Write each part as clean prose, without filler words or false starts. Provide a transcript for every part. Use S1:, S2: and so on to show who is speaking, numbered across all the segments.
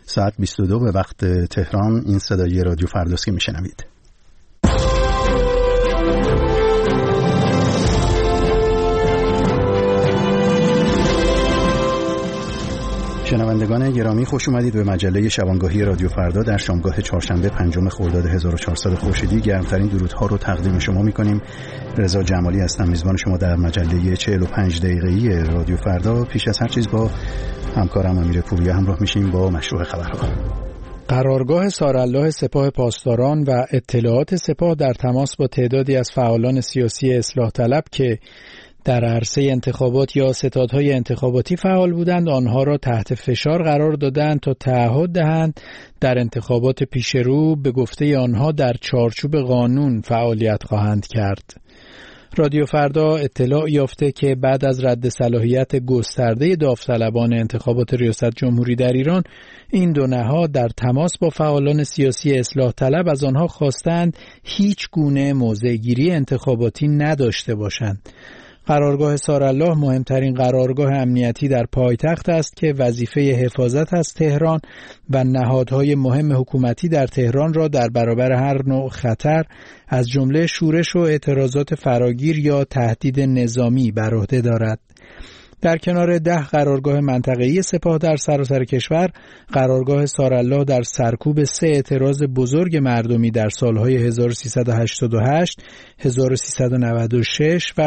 S1: ساعت 22 به وقت تهران. این صدای رادیو فرداست که میشنوید. شنوندگان گرامی، خوش اومدید به مجله شبانگاهی رادیو فردا در شامگاه چهارشنبه 5 خرداد 1400 خورشیدی. گرمترین درودها رو تقدیم شما می‌کنیم. رضا جمالی هستم، میزبان شما در مجله 45 دقیقه‌ای رادیو فردا. پیش از هر چیز با همکارم امیر پوریا همراه میشیم با مشروع خبرها.
S2: قرارگاه سارالله سپاه پاسداران و اطلاعات سپاه در تماس با تعدادی از فعالان سیاسی اصلاح طلب که در عرصه انتخابات یا ستادهای انتخاباتی فعال بودند، آنها را تحت فشار قرار دادند تا تعهد دهند در انتخابات پیشرو به گفته آنها در چارچوب قانون فعالیت خواهند کرد. رادیو فردا اطلاع یافته که بعد از رد صلاحیت گسترده داوطلبان انتخابات ریاست جمهوری در ایران، این دو نهاد در تماس با فعالان سیاسی اصلاح طلب از آنها خواستند هیچ گونه موضع‌گیری انتخاباتی نداشته باشند. قرارگاه سارالله مهمترین قرارگاه امنیتی در پایتخت است که وظیفه حفاظت از تهران و نهادهای مهم حکومتی در تهران را در برابر هر نوع خطر از جمله شورش و اعتراضات فراگیر یا تهدید نظامی بر عهده دارد. در کنار 10 قرارگاه منطقه‌ای سپاه در سراسر کشور، قرارگاه سارالله در سرکوب 3 اعتراض بزرگ مردمی در سالهای 1388، 1396 و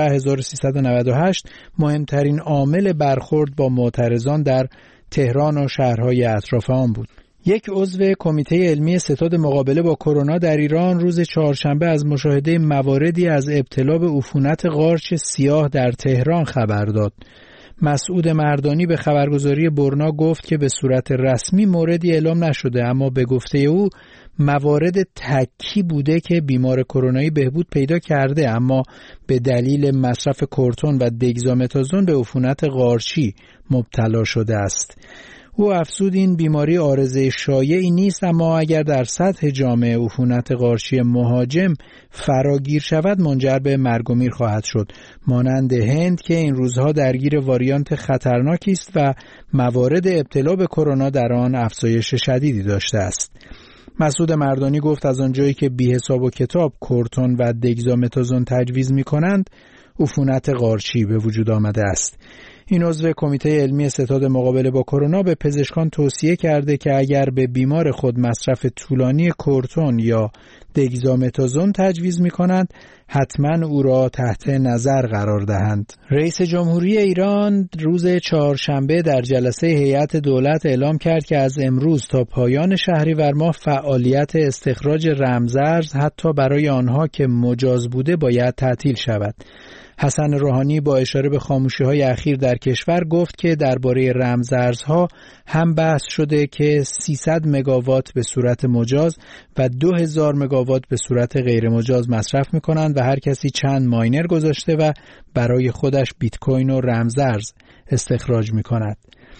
S2: 1398 مهمترین عامل برخورد با معترضان در تهران و شهرهای اطراف آن بود. یک عضو کمیته علمی ستاد مقابله با کرونا در ایران روز چهارشنبه از مشاهده مواردی از ابتلا به عفونت قارچ سیاه در تهران خبر داد. مسعود مردانی به خبرگزاری برنا گفت که به صورت رسمی موردی اعلام نشده، اما به گفته او موارد تکی بوده که بیمار کرونایی بهبود پیدا کرده، اما به دلیل مصرف کورتون و دگزامتازون به عفونت قارچی مبتلا شده است. او افزود این بیماری عارضه شایعی نیست، اما اگر در سطح جامعه عفونت قارچی مهاجم فراگیر شود منجر به مرگ و میر خواهد شد، مانند هند که این روزها درگیر واریانت خطرناکی است و موارد ابتلا به کرونا در آن افزایش شدیدی داشته است. مسعود مردانی گفت از آنجایی که بی حساب و کتاب کورتون و دگزامتازون تجویز می کنند، عفونت قارچی به وجود آمده است. این عضو کمیته علمی ستاد مقابله با کرونا به پزشکان توصیه کرده که اگر به بیمار خود مصرف طولانی کورتون یا دگزامتازون تجویز می کنند، حتما او را تحت نظر قرار دهند. رئیس جمهوری ایران روز چهارشنبه در جلسه هیئت دولت اعلام کرد که از امروز تا پایان شهریور ماه فعالیت استخراج رمزارز حتی برای آنها که مجاز بوده باید تعطیل شود. حسن روحانی با اشاره به خاموشی‌های اخیر در کشور گفت که درباره رمزارزها هم بحث شده که 300 مگاوات به صورت مجاز و 2000 مگاوات به صورت غیر مجاز مصرف می‌کنند و هر کسی چند ماینر گذاشته و برای خودش بیت کوین و رمزارز استخراج می‌کند.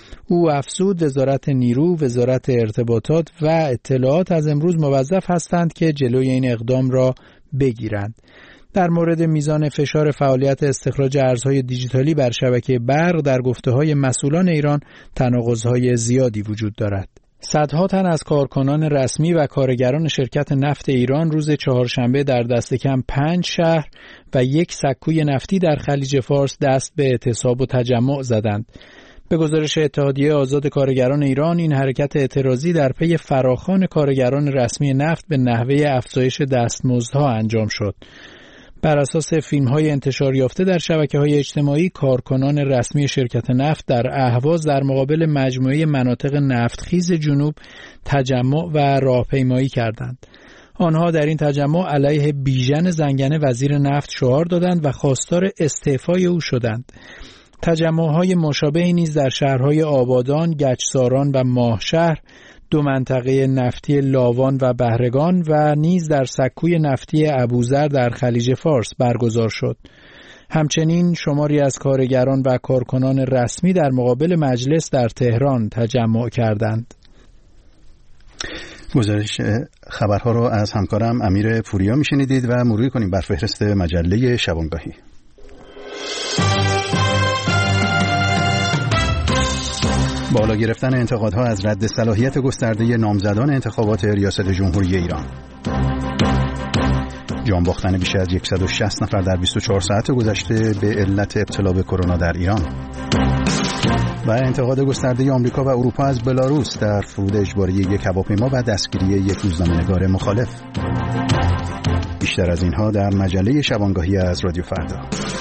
S2: او افزود وزارت نیرو، وزارت ارتباطات و اطلاعات از امروز موظف هستند که جلوی این اقدام را بگیرند. در مورد میزان فشار فعالیت استخراج ارزهای دیجیتالی بر شبکه برق در گفته‌های مسئولان ایران تناقض‌های زیادی وجود دارد. صدها تن از کارکنان رسمی و کارگران شرکت نفت ایران روز چهارشنبه در دست کم 5 شهر و 1 سکوی نفتی در خلیج فارس دست به اعتصاب و تجمع زدند. به گزارش اتحادیه آزاد کارگران ایران، این حرکت اعتراضی در پی فراخوان کارگران رسمی نفت به نحوه افزایش دستمزدها انجام شد. بر اساس فیلم‌های انتشار یافته در شبکه‌های اجتماعی، کارکنان رسمی شرکت نفت در اهواز در مقابل مجموعه مناطق نفتخیز جنوب تجمع و راهپیمایی کردند. آنها در این تجمع علیه بیژن زنگنه وزیر نفت شعار دادند و خواستار استعفای او شدند. تجمع‌های مشابهی نیز در شهرهای آبادان، گچساران و ماهشهر، 2 منطقه نفتی لاوان و بهرگان و نیز در سکوی نفتی ابوذر در خلیج فارس برگزار شد. همچنین شماری از کارگران و کارکنان رسمی در مقابل مجلس در تهران تجمع کردند.
S1: گزارش خبرها را از همکارم امیر پوریا میشنیدید و مرور کنیم بر فهرست مجله شبانگاهی. بالا گرفتن انتقادها از رد صلاحیت گسترده نامزدان انتخابات ریاست جمهوری ایران. جان باختن بیش از 160 نفر در 24 ساعت گذشته به علت ابتلا به کرونا در ایران. و انتقاد گسترده آمریکا و اروپا از بلاروس در فرود اجباری یک هواپیما و دستگیری یک روزنامه‌نگار مخالف. بیشتر از اینها در مجله شبانگاهی از رادیو فردا.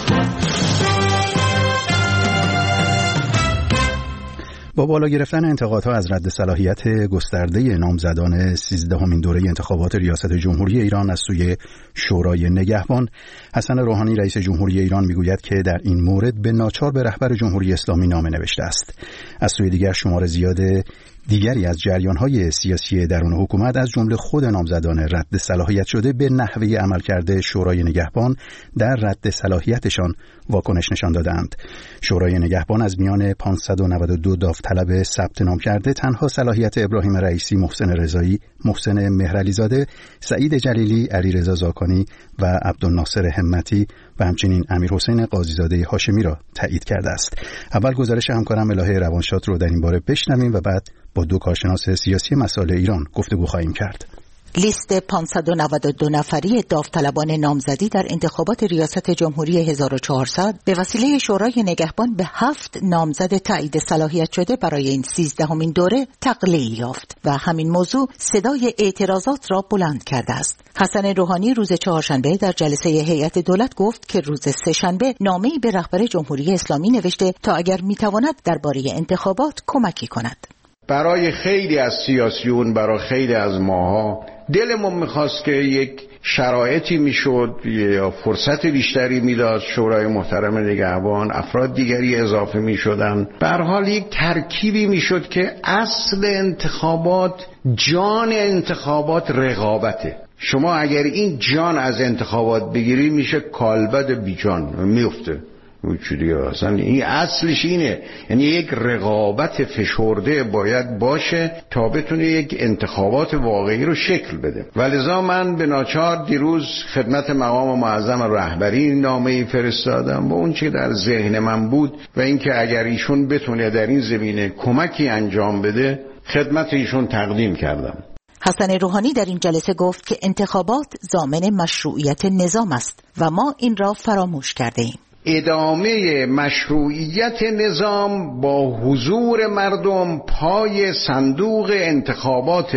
S1: با بالا گرفتن انتقادها از رد صلاحیت گسترده نامزدان 13مین دوره انتخابات ریاست جمهوری ایران از سوی شورای نگهبان، حسن روحانی رئیس جمهوری ایران میگوید که در این مورد به ناچار به رهبر جمهوری اسلامی نامه نوشته است. از سوی دیگر شمار زیاد دیگری از جریان‌های سیاسی درون حکومت از جمله خود نامزدان رد صلاحیت شده به نحوه عملکرد شورای نگهبان در رد صلاحیتشان واکنش نشان دادند. شورای نگهبان از میان 592 داوطلب ثبت نام کرده تنها صلاحیت ابراهیم رئیسی، محسن رضایی، محسن مهرعلیزاده، سعید جلیلی، علیرضا زاکانی و عبدالناصر همتی و همچنین امیرحسین قاضیزاده هاشمی را تایید کرده است. اول گزارش همکارم الهه روانشاد رو در این باره بشنویم و بعد با دو کارشناس سیاسی مسائل ایران گفتگو خواهیم کرد.
S3: لیست 592 نفری داوطلبان نامزدی در انتخابات ریاست جمهوری 1400 به وسیله شورای نگهبان به 7 نامزد تایید صلاحیت شده برای این 13مین دوره تقلیل یافت و همین موضوع صدای اعتراضات را بلند کرده است. حسن روحانی روز چهارشنبه در جلسه هیئت دولت گفت که روز سه‌شنبه نامه‌ای به رهبر جمهوری اسلامی نوشته تا اگر میتواند درباره انتخابات کمکی کند.
S4: برای خیلی از سیاسیون، برای خیلی از ماها دلمون میخواست که یک شرایطی میشد یا فرصت بیشتری میداد شورای محترم نگهبان، افراد دیگری اضافه میشدن، به هر حال یک ترکیبی میشد که اصل انتخابات، جان انتخابات رقابته. شما اگر این جان از انتخابات بگیری میشه کالبد بیجان، میفته. اصلا این اصلش اینه، یعنی یک رقابت فشرده باید باشه تا بتونه یک انتخابات واقعی رو شکل بده. ولذا من به ناچار دیروز خدمت مقام معظم رهبری نامه‌ای فرستادم با اون چه در ذهن من بود و اینکه اگر ایشون بتونه در این زمینه کمکی انجام بده خدمت ایشون تقدیم کردم.
S3: حسن روحانی در این جلسه گفت که انتخابات ضامن مشروعیت نظام است و ما این را فراموش کرده ایم.
S4: ادامه مشروعیت نظام با حضور مردم پای صندوق انتخابات،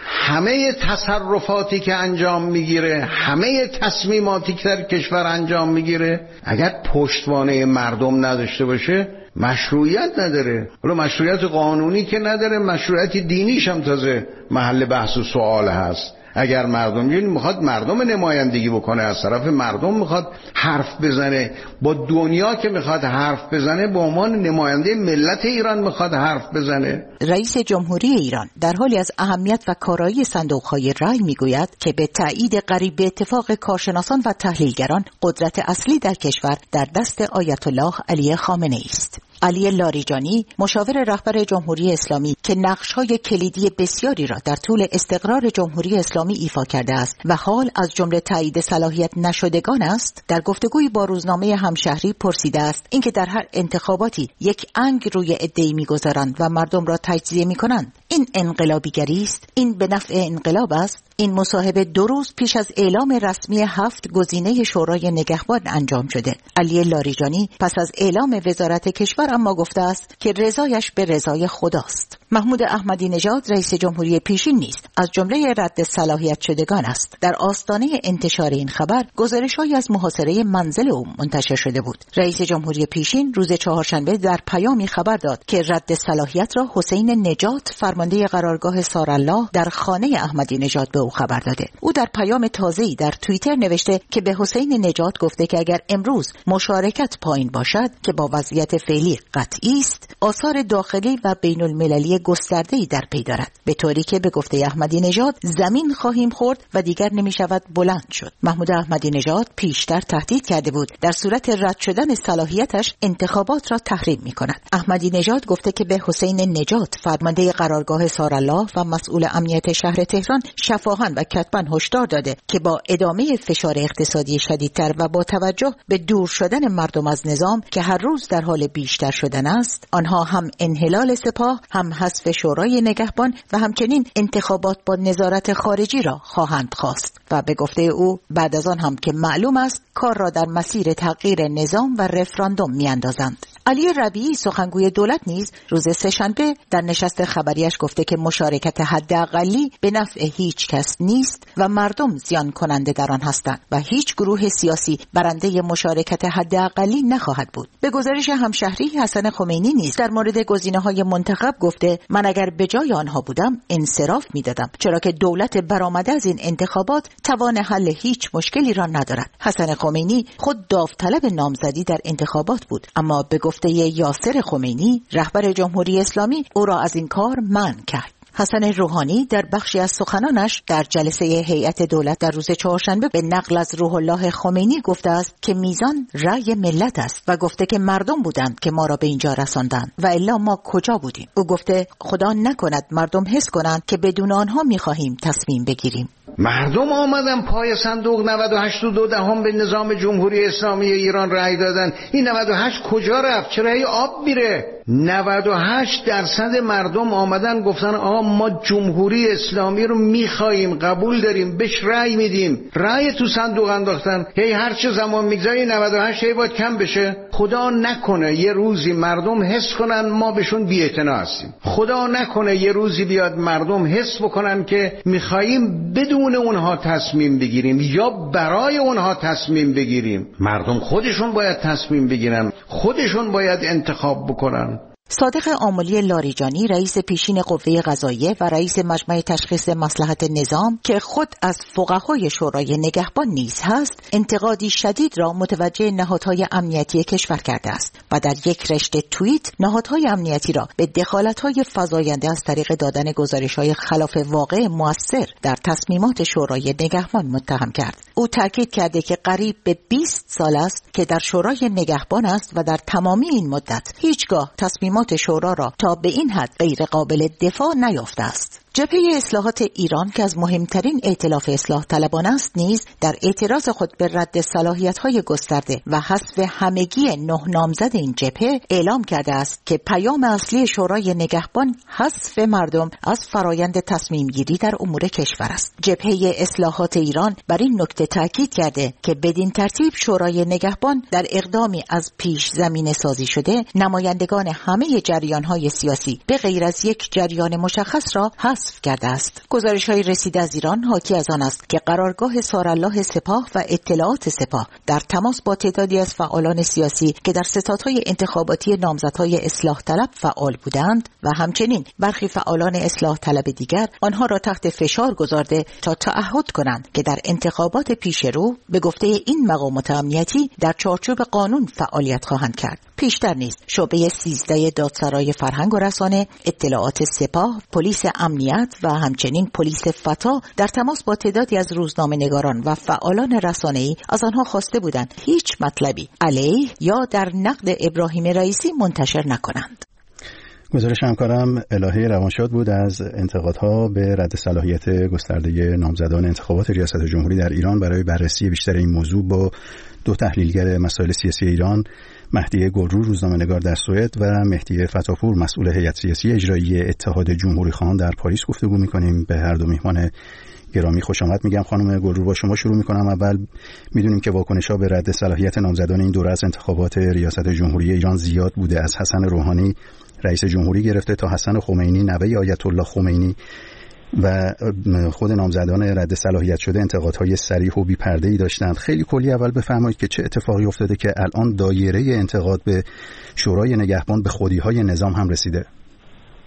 S4: همه تصرفاتی که انجام میگیره، همه تصمیماتی که در کشور انجام میگیره اگر پشتوانه مردم نداشته باشه مشروعیت نداره. حالا مشروعیت قانونی که نداره، مشروعیت دینیش هم تازه محل بحث و سوال هست. اگر مردم میخواد مردم نمایندگی بکنه، از طرف مردم میخواد حرف بزنه، با دنیا که میخواد حرف بزنه، به عنوان نماینده ملت ایران میخواد حرف بزنه.
S3: رئیس جمهوری ایران در حالی از اهمیت و کارایی صندوق‌های رای میگوید که به تایید قریب به اتفاق کارشناسان و تحلیلگران قدرت اصلی در کشور در دست آیت الله علی خامنه‌ای است. علی لاریجانی، مشاور رهبر جمهوری اسلامی که نقش‌های کلیدی بسیاری را در طول استقرار جمهوری اسلامی ایفا کرده است و حال از جمله تایید صلاحیت نشدگان است، در گفتگویی با روزنامه همشهری پرسیده است اینکه در هر انتخاباتی یک انگ روی عده‌ای می‌گذارند و مردم را تجزیه می‌کنند، این انقلابیگری است؟ این به نفع انقلاب است؟ این مصاحبه 2 روز پیش از اعلام رسمی 7 گزینه شورای نگهبان انجام شده. علی لاریجانی پس از اعلام وزارت کشور اما گفته است که رضایش به رضای خداست. محمود احمدی نژاد رئیس جمهوری پیشین نیست، از جمله رد صلاحیت شدگان است. در آستانه انتشار این خبر گزارش‌هایی از محاصره منزل او منتشر شده بود. رئیس جمهوری پیشین روز چهارشنبه در پیامی خبر داد که رد صلاحیت را حسین نجات، فرمانده قرارگاه سارالله در خانه احمدی نژاد به او خبر داده. او در پیام تازه‌ای در توییتر نوشته که به حسین نجات گفته که اگر امروز مشارکت پایین باشد که با وضعیت فعلی قطعی است، آثار داخلی و بین‌المللی گسترده‌ای در پی دارد، به طوری که به گفته احمدی نژاد زمین خواهیم خورد و دیگر نمی‌شود بلند شد. محمود احمدی نژاد پیشتر تهدید کرده بود در صورت رد شدن صلاحیتش انتخابات را تحریم می‌کند. احمدی نژاد گفته که به حسین نجات، فرمانده قرارگاه قرارگاه سارالله و مسئول امنیت شهر تهران شفاهاً و کتباً هشدار داده که با ادامه فشار اقتصادی شدیدتر و با توجه به دور شدن مردم از نظام که هر روز در حال بیشتر شدن است، آنها هم انحلال سپاه، هم حذف شورای نگهبان و همچنین انتخابات با نظارت خارجی را خواهند خواست. و به گفته او بعد از آن هم که معلوم است کار را در مسیر تغییر نظام و رفراندوم میاندازند. علی ربیعی سخنگوی دولت نیز روز سه‌شنبه در نشست خبریش گفته که مشارکت حداقلی به نفع هیچ کس نیست و مردم زیان کننده در آن هستند و هیچ گروه سیاسی برنده مشارکت حداقلی نخواهد بود. به گزارش همشهری، حسن خمینی نیز در مورد گزینه‌های منتخب گفته من اگر به جای آنها بودم انصراف می‌دادم، چرا که دولت برآمده از این انتخابات توان حل هیچ مشکلی را ندارد. حسن خمینی خود داوطلب نامزدی در انتخابات بود، اما به گفته یاسر خمینی رهبر جمهوری اسلامی او را از این کار منع کرد. حسن روحانی در بخشی از سخنانش در جلسه هیئت دولت در روز چهارشنبه به نقل از روح الله خمینی گفته است که میزان رأی ملت است و گفته که مردم بودند که ما را به اینجا رساندند و الا ما کجا بودیم. او گفته خدا نکند مردم حس کنند که بدون آنها می‌خواهیم تصمیم بگیریم.
S4: مردم آمدن پای صندوق 98.2 به نظام جمهوری اسلامی ایران رأی دادن. این 98 کجا رفت؟ چرا هی آب میره؟ 98% مردم آمدن گفتن ما جمهوری اسلامی رو میخواییم، قبول داریم، بهش رأی میدیم. رأی تو صندوق انداختن. هی هر چه زمان میگذره 98 هی باید کم بشه. خدا نکنه یه روزی مردم حس کنن ما بهشون بی‌اعتنا هستیم. خدا نکنه یه روزی بیاد مردم حس بکنن که میخواییم بدون اونها تصمیم بگیریم یا برای اونها تصمیم بگیریم. مردم خودشون باید تصمیم بگیرن، خودشون باید انتخاب بکنن.
S3: صادق آملی لاریجانی رئیس پیشین قوه قضاییه و رئیس مجمع تشخیص مصلحت نظام که خود از فقهای شورای نگهبان نیز هست، انتقادی شدید را متوجه نهادهای امنیتی کشور کرده است و در یک رشته توییت نهادهای امنیتی را به دخالت‌های فزاینده از طریق دادن گزارش‌های خلاف واقع مؤثر در تصمیمات شورای نگهبان متهم کرد. او تاکید کرده که قریب به 20 سال است که در شورای نگهبان است و در تمامی این مدت هیچگاه تصمیمات شورا را تا به این حد غیر قابل دفاع نیافته است. جبهه اصلاحات ایران که از مهمترین ائتلاف اصلاح طلبان است نیز در اعتراض خود به رد صلاحیت‌های گسترده و حذف همگی 9 نامزد این جبهه اعلام کرده است که پیام اصلی شورای نگهبان حذف مردم از فرایند تصمیم گیری در امور کشور است. جبهه اصلاحات ایران بر این نکته تاکید کرده که بدین ترتیب شورای نگهبان در اقدامی از پیش زمینه سازی شده نمایندگان همه جریان‌های سیاسی به غیر از یک جریان مشخص را حذف کرده است. گزارش‌های رسیده از ایران حاکی از آن است که قرارگاه سارالله سپاه و اطلاعات سپاه در تماس با تعدادی از فعالان سیاسی که در ستادهای انتخاباتی نامزدهای اصلاح طلب فعال بودند و همچنین برخی فعالان اصلاح طلب دیگر آنها را تحت فشار گذارده تا تعهد کنند که در انتخابات پیش رو به گفته این مقامات امنیتی در چارچوب قانون فعالیت خواهند کرد. پیشتر نیز شعبه 13 دادسرای فرهنگ و رسانه، اطلاعات سپاه، پلیس امنیت و همچنین پلیس فتا در تماس با تعدادی از روزنامه‌نگاران و فعالان رسانه‌ای از آنها خواسته بودند هیچ مطلبی علیه یا در نقد ابراهیم رئیسی منتشر نکنند.
S1: گزارش همکارم الهه روانشاد بود از انتقادها به رد صلاحیت گسترده نامزدان انتخابات ریاست جمهوری در ایران. برای بررسی بیشتر این موضوع با 2 تحلیلگر مسائل سیاسی ایران، مهدی گلرو روزنامه‌نگار در سوئد و مهدی فتاپور مسئول هیئت سیاسی اجرایی اتحاد جمهوری‌خواهان در پاریس گفتگو می‌کنیم. به هر دو میهمان گرامی خوش آمد میگم. خانم گلرو با شما شروع می‌کنم. اول می‌دونیم که واکنش‌ها به رد صلاحیت نامزدان این دوره از انتخابات ریاست جمهوری ایران زیاد بوده، از حسن روحانی رئیس جمهوری گرفته تا حسن خمینی نوه آیت الله خمینی و خود نامزدان رد صلاحیت شده انتقادهای صریح و بی‌پرده‌ای داشتند. خیلی کلی اول بفرمایید که چه اتفاقی افتاده که الان دایره انتقاد به شورای نگهبان به خودی‌های نظام هم رسیده؟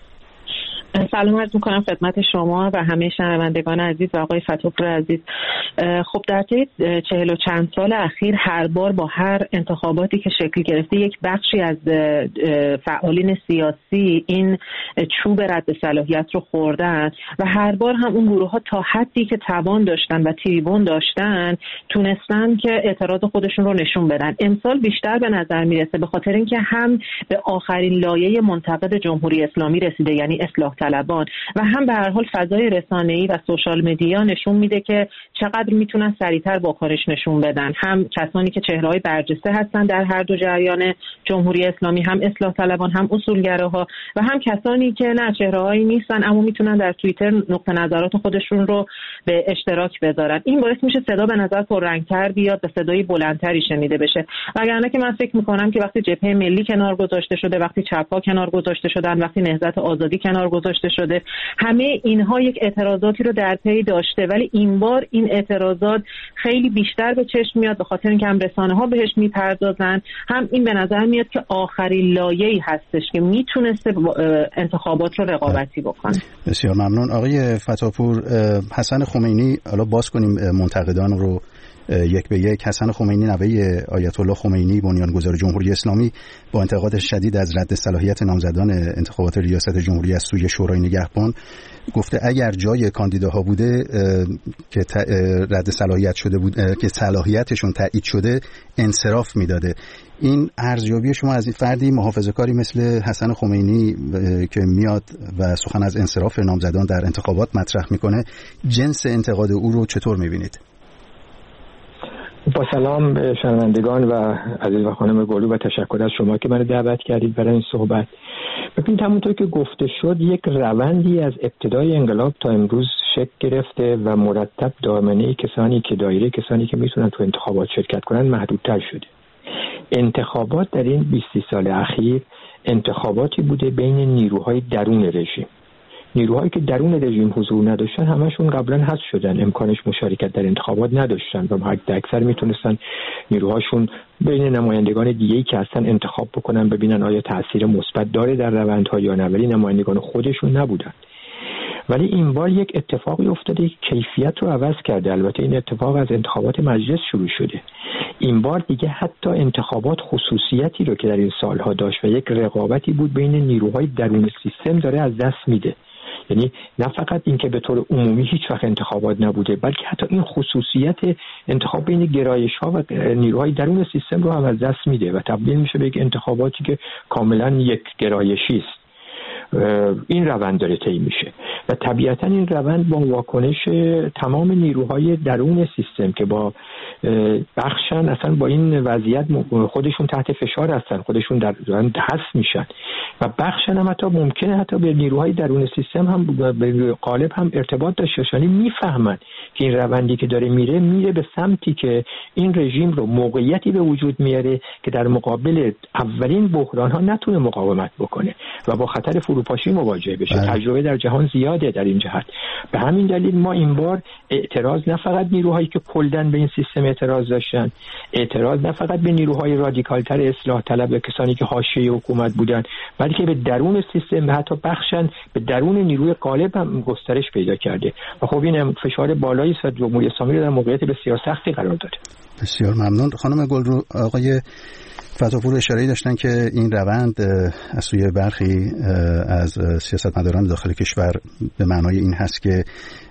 S5: سلام عرض می‌کنم خدمت شما و همه شنوندگان عزیز و آقای فتاپور عزیز. خب در طی 40 و چند سال اخیر هر بار با هر انتخاباتی که شکل گرفته یک بخشی از فعالین سیاسی این چوب رد صلاحیت رو خوردن و هر بار هم اون گروه ها تا حدی که توان داشتن و تریبون داشتن تونستن که اعتراض خودشون رو نشون بدن. امسال بیشتر به نظر میرسه به خاطر اینکه هم به آخرین لایه منتقد جمهوری اسلامی رسیده، یعنی اصلاح طلبان، و هم به هر حال فضای رسانه‌ای و سوشال مدیا نشون میده که چقدر میتونن سریعتر واکنش نشون بدن. هم کسانی که چهره‌های برجسته هستن در هر دو جریان جمهوری اسلامی، هم اصلاح طلبان هم اصولگراها، و هم کسانی که نه چهره‌هایی نیستن اما میتونن در توییتر نقطه نظرات خودشون رو به اشتراک بذارن. این باعث میشه صدا به نظر پررنگ‌تر بیاد و صدای بلندتری شنیده بشه. وگرنه که من فکر می‌کنم که وقتی جبهه ملی کنار گذاشته شده، وقتی چپ‌ها کنار گذاشته شدن، وقتی نهضت آزادی کنار گذاشته شده، همه اینها یک اعتراضاتی رو در پی داشته، ولی این بار این اعتراضات خیلی بیشتر به چشم میاد به خاطر اینکه هم رسانه‌ها بهش میپردازن، هم این به نظر میاد که آخرین لایه‌ای هستش که میتونسته انتخابات رو رقابتی بکنه.
S1: بسیار ممنون آقای فتاپور. حسن خمینی، حالا باز کنیم منتقدان رو یک به یک. حسن خمینی نوه آیت الله خمینی بنیانگذار جمهوری اسلامی با انتقاد شدید از رد صلاحیت نامزدان انتخابات ریاست جمهوری از سوی شورای نگهبان گفته اگر جای کاندیداها بوده که رد صلاحیت شده بود که صلاحیتشون تایید شده انصراف میداده. این ارزیابی شما از این فردی محافظه‌کاری مثل حسن خمینی که میاد و سخن از انصراف نامزدان در انتخابات مطرح میکنه، جنس انتقاد او رو چطور میبینید؟
S6: با سلام به شنوندگان و عزیز و خانم گلو و تشکر از شما که منو دعوت کردید برای این صحبت. ببینید همونطور که گفته شد یک روندی از ابتدای انقلاب تا امروز شکل گرفته و مرتب دامنه دایره کسانی که میتونن تو انتخابات شرکت کنن محدودتر شده. انتخابات در این 20 سال اخیر انتخاباتی بوده بین نیروهای درون رژیم. نیروهایی که درون رژیم حضور نداشتن همشون قبلا حذف شدن، امکانش مشارکت در انتخابات نداشتن و حد اکثر میتونستن نیروهاشون بین نمایندگان دیگه‌ای که هستن انتخاب بکنن ببینن آیا تأثیر مثبت داره در روندها یا نه، ولی نمایندگان خودشون نبودن. ولی این بار یک اتفاقی افتاده که کیفیت رو عوض کرده. البته این اتفاق از انتخابات مجلس شروع شده. این بار دیگه حتی انتخابات خصوصیتی رو که در این سالها داشت و یک رقابتی بود بین نیروهای درون سیستم داره از دست میده. یعنی نه فقط این که به طور عمومی هیچ وقت انتخابات نبوده، بلکه حتی این خصوصیت انتخاب بین گرایش‌ها و نیروهای درون سیستم رو هم از دست میده و تبدیل میشه به یک انتخاباتی که کاملا یک گرایشی است. این روند داره طی میشه و طبیعتا این روند با واکنش تمام نیروهای درون سیستم که با بخشن اصلا با این وضعیت خودشون تحت فشار هستن، خودشون در حذف میشن و بخشن هم حتی ممکنه حتی به نیروهای درون سیستم هم به قالب هم ارتباط داشته باشن، میفهمن که این روندی که داره میره به سمتی که این رژیم رو موقعیتی به وجود میاره که در مقابل اولین بحران ها نتونه مقاومت بکنه و با خطر فروپاشی مواجه بشه. تجربه در جهان زیاده در این جهت. به همین دلیل ما این بار اعتراض نه فقط نیروهایی که کلاً به این سیستم اعتراض داشتن، اعتراض نه فقط به نیروهای رادیکالتر اصلاح طلب و کسانی که حاشیه حکومت بودن، بلکه به درون سیستم و حتی بخشن به درون نیروی غالب هم گسترش پیدا کرده و خب این فشار بالایی است و جمهوری اسلامی رو در موقعیت بسیار سختی قرار داده.
S1: بسیار ممنون. خانم گلرو، آقای فتاپور اشاره‌ای داشتن که این روند از سوی برخی از سیاستمداران داخل کشور به معنای این هست که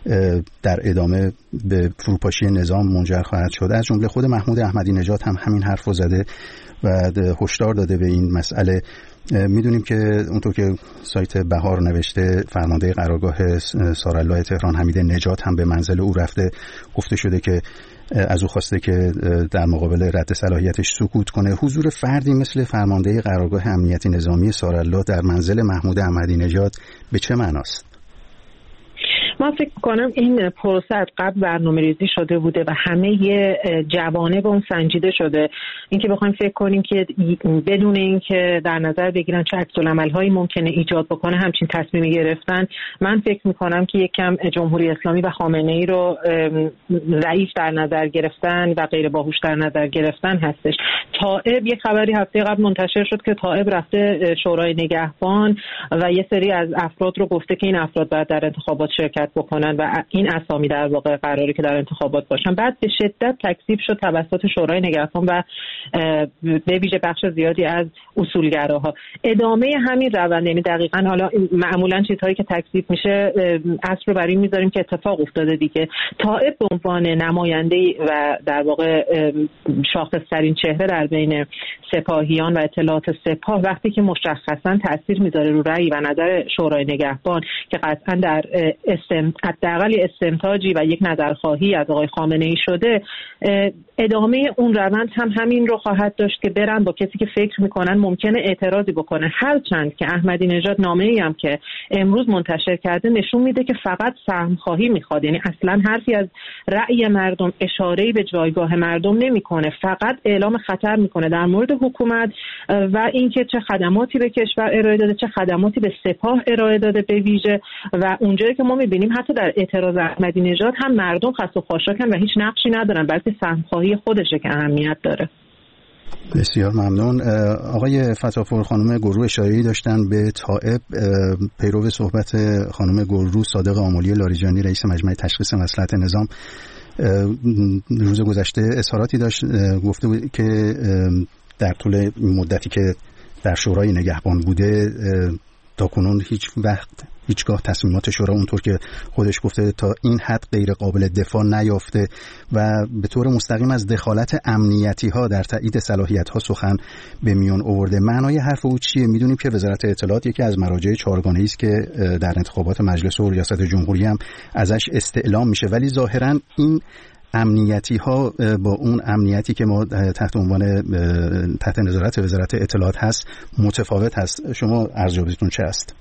S1: در ادامه به فروپاشی نظام منجر خواهد شد. از جمله خود محمود احمدی نژاد هم همین حرف رو زده و هشدار داده به این مسئله. میدونیم که اونطور که سایت بهار نوشته فرمانده قرارگاه سارالله تهران حمید نجات هم به منزل او رفته، گفته شده که از او خواسته که در مقابل رد صلاحیتش سکوت کنه. حضور فردی مثل فرمانده قرارگاه امنیتی نظامی سارالله در منزل محمود احمدی نژاد به چه معناست؟
S5: من فکر کنم این پروسه از قبل برنامه‌ریزی شده بوده و همه جوانب اون سنجیده شده. اینکه بخوایم فکر کنیم که بدون اینکه در نظر بگیرن چه عکس‌العمل‌هایی ممکنه ایجاد بکنه همچین تصمیمی گرفتن، من فکر می‌کنم که یک کم جمهوری اسلامی و خامنه‌ای رو ضعیف در نظر گرفتن و غیر باهوش در نظر گرفتن هستش. طائب یک خبری هفته قبل منتشر شد که طائب رفته شورای نگهبان و یه سری از افراد رو گفته که این افراد باید در انتخابات شرکت بکنن و این اسامی در واقع قراره که در انتخابات باشن. بعد به شدت تکذیب شد توسط شورای نگهبان و به ویژه بخش زیادی از اصولگراها. ادامه همین روند، یعنی دقیقاً حالا معمولاً چیزهایی که تکذیب میشه اصل رو بر این میذاریم که اتفاق افتاده دیگه. طائب به عنوان نماینده و در واقع شاخص‌ترین چهره در بین سپاهیان و اطلاعات سپاه، وقتی که مشخصاً تاثیر میذاره رو رأی و نظر شورای نگهبان که قطعاً در حداقل استنتاجی و یک نظرخواهی از آقای خامنه‌ای شده، ادامه اون روند هم همین رو خواهد داشت که برن با کسی که فکر میکنن ممکنه اعتراضی بکنه. هرچند که احمدی نژاد نامه‌ای هم که امروز منتشر کرده نشون میده که فقط سهمخواهی میخواد، یعنی اصلا حرفی از رأی مردم، اشاره‌ای به جایگاه مردم نمیکنه، فقط اعلام خطر میکنه در مورد حکومت و اینکه چه خدماتی به کشور ارائه داده، چه خدماتی به سپاه ارائه داده به ویژه. و اونجایی که ما میبینیم حتی در اعتراض احمدی نژاد هم مردم خس و خاشاکن و هیچ نقشی ندارن، بلکه سهمخواهی خودشه که اهمیت داره.
S1: بسیار ممنون. آقای فتاپور، خانم گلرو اشاره‌ای داشتن به طائب. پیرو صحبت خانم گلرو، صادق آملی لاریجانی رئیس مجمع تشخیص مصلحت نظام روز گذشته اظهاراتی داشت، گفته بود که در طول مدتی که در شورای نگهبان بوده تاکنون هیچگاه تصمیمات شورا اونطور که خودش گفته تا این حد غیر قابل دفاع نیافته و به طور مستقیم از دخالت امنیتی ها در تایید صلاحیت ها سخن به میان آورده. معنای حرف او چیه؟ میدونیم که وزارت اطلاعات یکی از مراجع چهارگانه‌ای است که در انتخابات مجلس و ریاست جمهوری هم ازش استعلام میشه، ولی ظاهرا این امنیتی ها با اون امنیتی که ما تحت نظارت وزارت اطلاعات هست متفاوت هست. شما ارزیابیتون چه است؟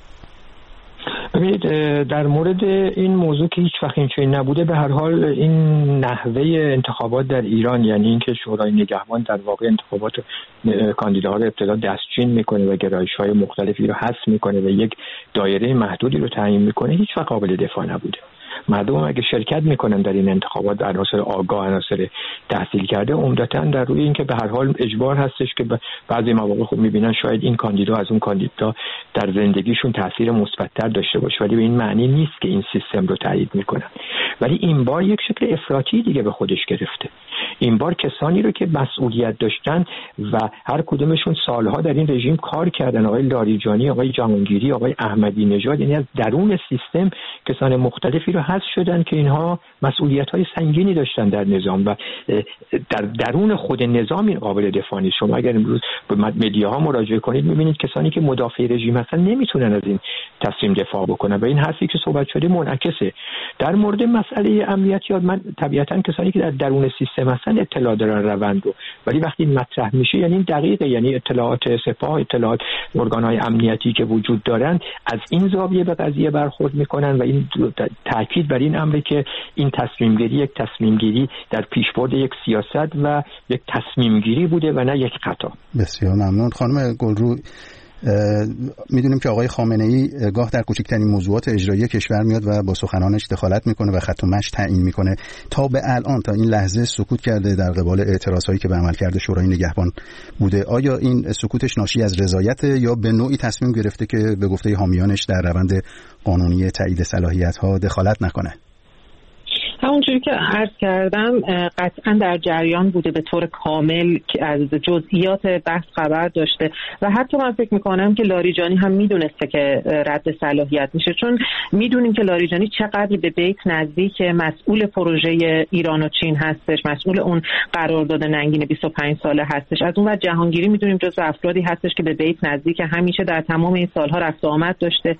S6: ببینید، در مورد این موضوع که هیچ وقت اینجوری نبوده، به هر حال این نحوه انتخابات در ایران، یعنی اینکه شورای نگهبان در واقع انتخابات کاندیداها رو ابتدا دستچین میکنه و گرایش‌های مختلفی رو حذف میکنه و یک دایره محدودی رو تعیین میکنه، هیچ وقت قابل دفاع نبوده. مردم اگه شرکت میکنن در این انتخابات، در عناصر آگاه، عناصر تحصیل کرده، عمدتاً در روی این که به هر حال اجبار هستش که بعضی مواقع خب میبینن شاید این کاندیدا از اون کاندیدا در زندگیشون تاثیر مثبت‌تر داشته باشه، ولی به این معنی نیست که این سیستم رو تایید میکنن. ولی این بار یک شکل افراطی دیگه به خودش گرفته. این بار کسانی رو که مسئولیت داشتن و هر کدومشون سالها در این رژیم کار کردن، آقای لاریجانی، آقای جهانگیری، آقای احمدی نژاد، یعنی از درون سیستم کسان مختلفی رو حذف شدن که اینها مسئولیت‌های سنگینی داشتن در نظام و در درون خود نظام این قابل دفاع نیست. شما اگر امروز به مدیاها مراجعه کنید می‌بینید کسانی که مدافع رژیم هستن نمیتونن از این تصمیم دفاع بکنن و این حرفی که صحبت شده منعکسه. در مورد مسئله امنیتیات، من طبیعتاً کسانی که در درون سیستم هستن اطلاع دارن روند رو، ولی وقتی مطرح میشه یعنی دقیقه، یعنی اطلاعات سپاه، اطلاعات ارگان‌های امنیتی که وجود دارن از این زاویه به قضیه برخورد میکنن و این تاکید بر این امره که این تصمیمگیری یک تصمیمگیری در پیشبرد یک سیاست و یک تصمیمگیری بوده و نه یک خطا.
S1: بسیار ممنون. خانم گلرو، میدونیم که آقای خامنه‌ای گاه در کوچکترین موضوعات اجرایی کشور میاد و با سخنانش دخالت میکنه و خط و مشی تعیین میکنه. تا به الان، تا این لحظه سکوت کرده در قبال اعتراضایی که به عملکرد شورای نگهبان بوده. آیا این سکوتش ناشی از رضایت یا به نوعی تصمیم گرفته که به گفته حامیانش در روند قانونی تایید صلاحیت‌ها دخالت نکنه؟
S5: همونجوری که عرض کردم قطعا در جریان بوده به طور کامل که از جزئیات بحث خبر داشته و حتی من فکر میکنم که لاریجانی هم میدونسته که رد صلاحیت میشه، چون میدونیم که لاریجانی چقدر به بیت نزدیک مسئول پروژه ایران و چین هستش، مسئول اون قرارداد ننگین 25 ساله هستش. از اون ور جهانگیری میدونیم جزو افرادی هستش که به بیت نزدیک، همیشه در تمام این سالها رفت و آمد داشته.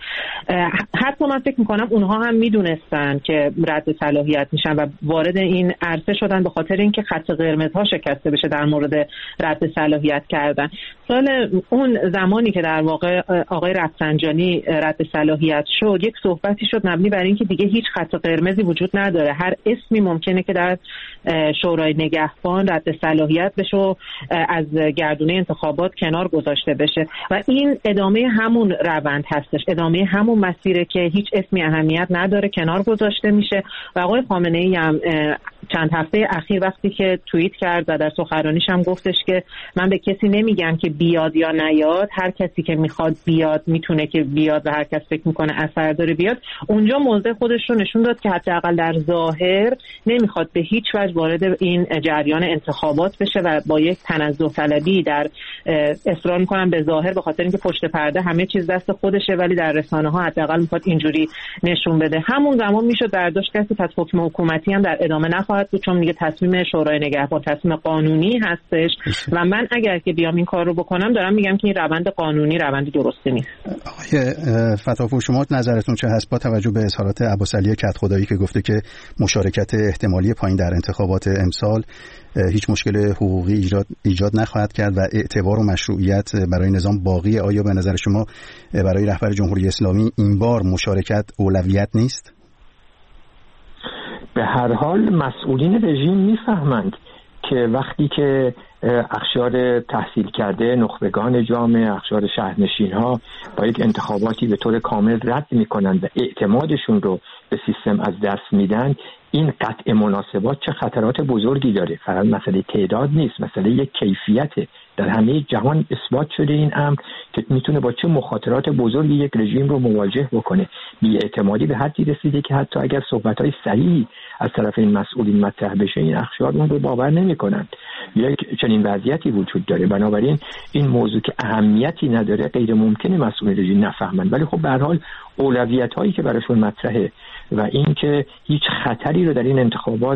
S5: حتی من فکر میکنم اونها هم میدونستن که رد صلاحیت میشن و وارد این عرصه شدن به خاطر اینکه خط قرمزها شکسته بشه در مورد رد صلاحیت کردن. سال اون زمانی که در واقع آقای رفسنجانی رد صلاحیت شد، یک صحبتی شد مبنی بر اینکه دیگه هیچ خط قرمزی وجود نداره، هر اسمی ممکنه که در شورای نگهبان رد صلاحیت بشه و از گردونه انتخابات کنار گذاشته بشه و این ادامه همون روند هستش، ادامه همون مسیره که هیچ اسمی اهمیت نداره، کنار گذاشته میشه و آقای خامنه‌ای هم چند هفته اخیر وقتی که توییت کرد و در سخنرانیش هم گفتش که من به کسی نمیگم که بیاد یا نیاد، هر کسی که میخواد بیاد میتونه که بیاد و هر کس فکر میکنه اثر داره بیاد، اونجا موضع خودش رو نشون داد که حداقل در ظاهر نمیخواد به هیچ وجه وارد این جریان انتخابات بشه و با یک تنزه طلبی در اصرار میکنم به ظاهر، به خاطر اینکه پشت پرده همه چیز دست خودشه ولی در رسانه ها حداقل میخواد اینجوری نشون بده. همون زمان میشد برداشت کسی پس حکم حکومتی هم در ادامه نخواهد بود، چون میگه تصمیم شورای نگهبان تصمیم قانونی هستش و من اگر که بیام این کار رو بکنم دارم میگم که این روند قانونی روند درستی نیست.
S1: آقای فتاپور شما نظرتون چه هست با توجه به اظهارات عباسعلی کدخدایی که گفته که مشارکت احتمالی پایین در انتخابات امسال هیچ مشکل حقوقی ایجاد نخواهد کرد و اعتبار و مشروعیت برای نظام باقی؟ آیا به نظر شما برای رهبر جمهوری اسلامی این بار مشارکت اولویت نیست؟
S6: به هر حال مسئولین رژیم میفهمند که وقتی که اقشار تحصیل کرده، نخبگان جامعه، اقشار شهرنشین ها با یک انتخاباتی به طور کامل رد میکنند و اعتمادشون رو به سیستم از دست میدن، این قطع مناسبات چه خطرات بزرگی داره. فقط مسئله تعداد نیست، مسئله یک کیفیته. در همه جهان اثبات شده این امر که میتونه با چه مخاطرات بزرگی یک رژیم رو مواجه بکنه. بی‌اعتمادی به حدی رسیده که حتی اگر صحبت‌های صحیحی از طرف این مسئولین مطرح بشه، این اقشار اون رو باور نمی‌کنند. یک چنین وضعیتی وجود داره. بنابراین این موضوع که اهمیتی نداره غیر ممکنه مسئولین رژیم نفهمند، ولی خب به هر حال اولویت‌هایی که براشون مطرحه و این که هیچ خطری رو در این انتخابات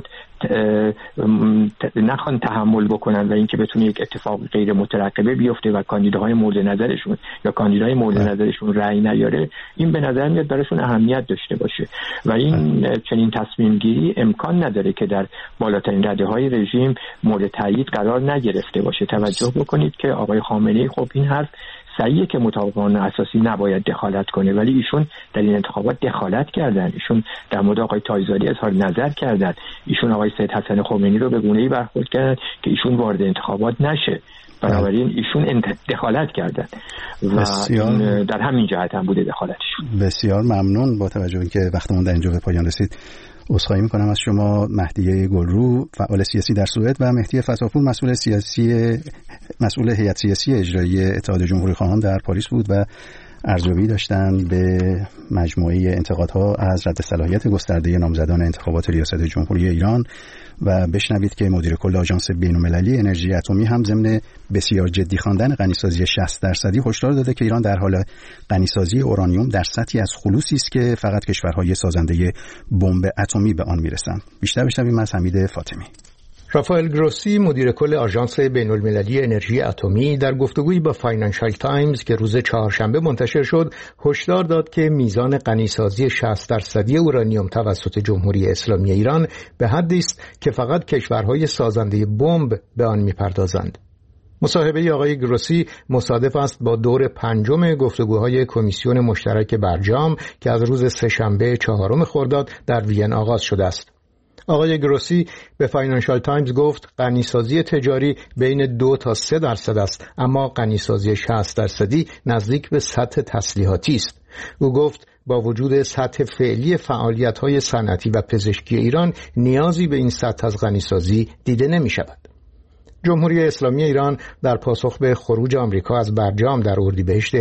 S6: نخوان تحمل بکنن و اینکه بتونه یک اتفاق غیر مترقبه بیفته و کاندیداهای مورد نظرشون یا کاندیدای مورد نظرشون رأی نیاره، این به نظر میاد براشون اهمیت داشته باشه و این چنین تصمیم گیری امکان نداره که در بالاترین رده‌های رژیم مورد تایید قرار نگرفته باشه. توجه بکنید که آقای خامنه‌ای خب این حرف صحیحه که مطابق قانون اساسی نباید دخالت کنه، ولی ایشون در این انتخابات دخالت کردن. ایشون در مورد آقای تایزادی اظهار نظر کردن. ایشون آقای سید حسن خمینی رو به گونه‌ای برخورد کردن که ایشون وارد انتخابات نشه. بنابراین ایشون دخالت کردن و در همین جهت هم بوده دخالتشون.
S1: بسیار ممنون. با توجه به اینکه وقتمون در اینجا به پایان رسید، عذرخواهی می‌کنم از شما. مهدیه گلرو، فعال سیاسی در سوئد، و مهدی فتاپور، مسئول هیئت سیاسی اجرایی اتحاد جمهوری‌خواهان در پاریس بود و ارزیابی داشتن به مجموعه انتقادها از رد صلاحیت گسترده نامزدان انتخابات ریاست جمهوری ایران. و بشنوید که مدیر کل آژانس بین‌المللی انرژی اتمی هم ضمن بسیار جدی خواندن غنیسازی 60% هشدار داده که ایران در حال غنیسازی اورانیوم در سطحی از خلوصی است که فقط کشورهای سازنده بمب اتمی به آن میرسند. بیشتر بشنویم از حمید فاطمی.
S2: رافائل گروسی، مدیر کل آژانس بین‌المللی انرژی اتمی، در گفتگویی با فاینانشال تایمز که روز چهارشنبه منتشر شد، هشدار داد که میزان غنیسازی 60% اورانیوم توسط جمهوری اسلامی ایران به حدی است که فقط کشورهای سازنده بمب به آن می‌پردازند. مصاحبه آقای گروسی مصادف است با دور پنجم گفتگوهای کمیسیون مشترک برجام که از روز سه‌شنبه 4 خرداد در وین آغاز شده است. آقای گروسی به فاینانشال تایمز گفت غنیسازی تجاری بین 2 تا 3% است، اما غنیسازی 60% نزدیک به سطح تسلیحاتی است. او گفت با وجود سطح فعلی فعالیت‌های صنعتی و پزشکی ایران نیازی به این سطح از غنیسازی دیده نمی‌شود. جمهوری اسلامی ایران در پاسخ به خروج آمریکا از برجام در اردیبهشت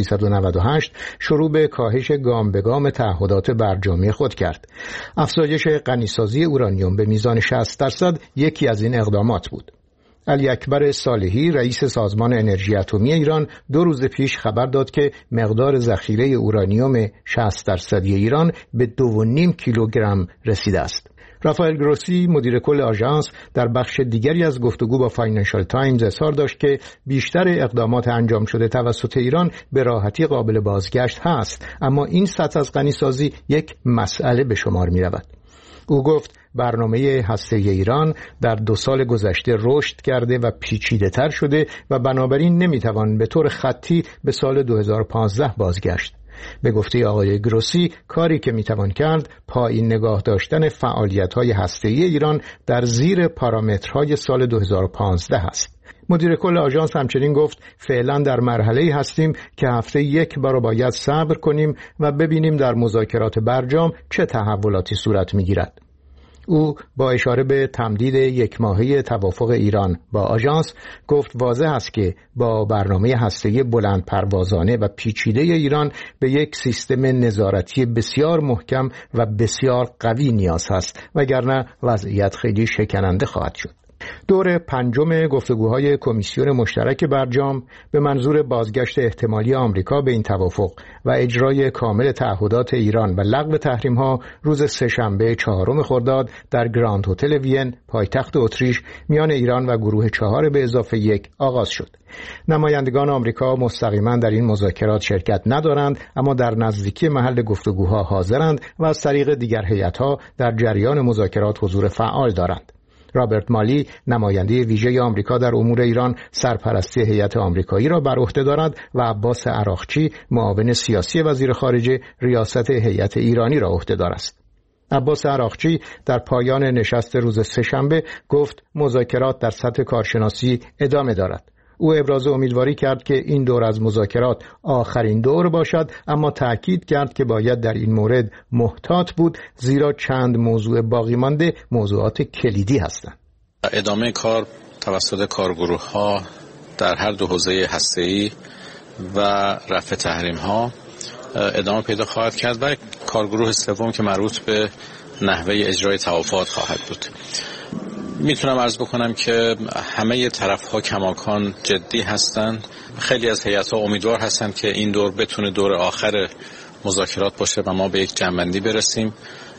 S2: 1398 شروع به کاهش گام به گام تعهدات برجامی خود کرد. افزایش غنیسازی اورانیوم به میزان 60% یکی از این اقدامات بود. علی اکبر صالحی، رئیس سازمان انرژی اتمی ایران، 2 روز پیش خبر داد که مقدار ذخیره اورانیوم 60% ایران به 2.5 کیلوگرم رسیده است. رافائل گروسی، مدیر کل آژانس، در بخش دیگری از گفتگو با فاینانشال تایمز اظهار داشت که بیشتر اقدامات انجام شده توسط ایران به راحتی قابل بازگشت هست، اما این سطح از غنیسازی یک مسئله به شمار می رود. او گفت برنامه هسته‌ای ایران در 2 سال گذشته رشد کرده و پیچیده تر شده و بنابراین نمیتوان به طور خطی به سال 2015 بازگشت. به گفته آقای گروسی، کاری که میتوان کرد پایین نگاه داشتن فعالیت‌های هسته‌ای ایران در زیر پارامترهای سال 2015 است. مدیر کل آژانس همچنین گفت فعلا در مرحله‌ای هستیم که هفته یک بار باید صبر کنیم و ببینیم در مذاکرات برجام چه تحولاتی صورت میگیرد.
S7: او با اشاره به تمدید 1 ماهه توافق ایران با آژانس گفت واضح است که با برنامه هسته‌ای بلند پروازانه و پیچیده ایران به یک سیستم نظارتی بسیار محکم و بسیار قوی نیاز هست، وگرنه وضعیت خیلی شکننده خواهد شد. دور 5 گفتگوهای کمیسیون مشترک برجام به منظور بازگشت احتمالی آمریکا به این توافق و اجرای کامل تعهدات ایران و لغو تحریم‌ها روز سه‌شنبه 4 خرداد در گراند هتل وین پایتخت اتریش میان ایران و گروه 4 به اضافه 1 آغاز شد. نمایندگان آمریکا مستقیما در این مذاکرات شرکت ندارند، اما در نزدیکی محل گفتگوها حاضرند و از طریق دیگر هیئت‌ها در جریان مذاکرات حضور فعال دارند. رابرت مالی نماینده ویژه آمریکا در امور ایران سرپرستی هیئت آمریکایی را بر عهده دارد و عباس عراقچی معاون سیاسی وزیر خارجه ریاست هیئت ایرانی را عهده‌دار است. عباس عراقچی در پایان نشست روز سه‌شنبه گفت مذاکرات در سطح کارشناسی ادامه دارد. او ابراز امیدواری کرد که این دور از مذاکرات آخرین دور باشد، اما تأکید کرد که باید در این مورد محتاط بود، زیرا چند موضوع باقی مانده موضوعات کلیدی هستند.
S8: ادامه کار توسط کارگروه‌ها در هر 2 حوزه هسته‌ای و رفع تحریم‌ها ادامه پیدا خواهد کرد و کارگروه سوم که مربوط به نحوه اجرای توافقات خواهد بود. میتونم عرض بکنم که همه طرف‌ها کماکان جدی هستند. خیلی از هیئت‌ها امیدوار هستند که این دور بتونه دور آخر مذاکرات باشه و ما به یک جمع‌بندی برسیم.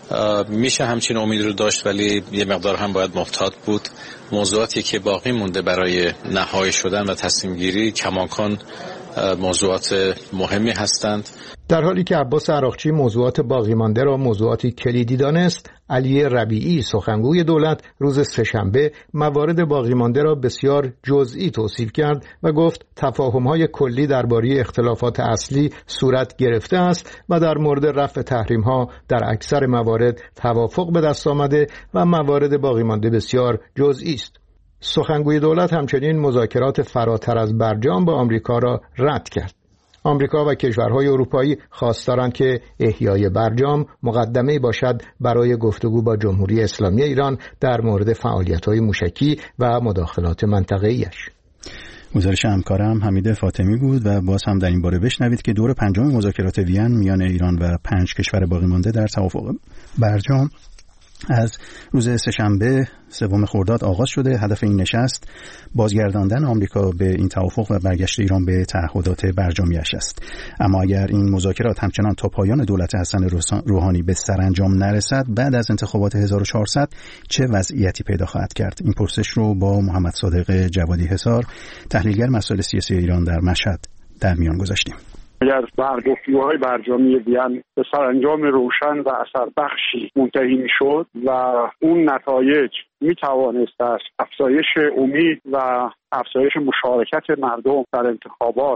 S8: میشه همچین امید رو داشت، ولی یه مقدار هم باید محتاط بود. موضوعاتی که باقی مونده برای نهایی شدن و تصمیم گیری کماکان موضوعات مهمی هستند.
S7: در حالی که عباس عراقچی موضوعات باقی مانده را موضوعاتی کلیدی دانست، علی ربیعی سخنگوی دولت روز سه‌شنبه موارد باقی مانده را بسیار جزئی توصیف کرد و گفت تفاهم‌های کلی درباره اختلافات اصلی صورت گرفته است و در مورد رفع تحریم‌ها در اکثر موارد توافق به دست آمده و موارد باقی مانده بسیار جزئی است. سخنگوی دولت همچنین مذاکرات فراتر از برجام با آمریکا را رد کرد. آمریکا و کشورهای اروپایی خواستارند که احیای برجام مقدمه‌ای باشد برای گفتگو با جمهوری اسلامی ایران در مورد فعالیت‌های موشکی و مداخلات منطقه‌ایش.
S1: گزارش همکارم حمید فاطمی بود و باز هم در این باره بشنوید که دور 5 مذاکرات وین میان ایران و 5 کشور باقی مانده در توافق برجام از روز سه‌شنبه 3 خرداد آغاز شده. هدف این نشست بازگرداندن آمریکا به این توافق و برگشت ایران به تعهدات برجامیش است. اما اگر این مذاکرات همچنان تا پایان دولت حسن روحانی به سرانجام نرسد، بعد از انتخابات 1400 چه وضعیتی پیدا خواهد کرد؟ این پرسش رو با محمد صادق جوادی حصار، تحلیلگر مسائل سیاسی ایران در مشهد، در میان گذاشتیم.
S9: اگر گفتگوهای برجامی وین به سرانجام روشن و اثربخشی منتهی می‌شد و اون نتایج می‌توانست از افزایش امید و افزایش مشارکت مردم در انتخابات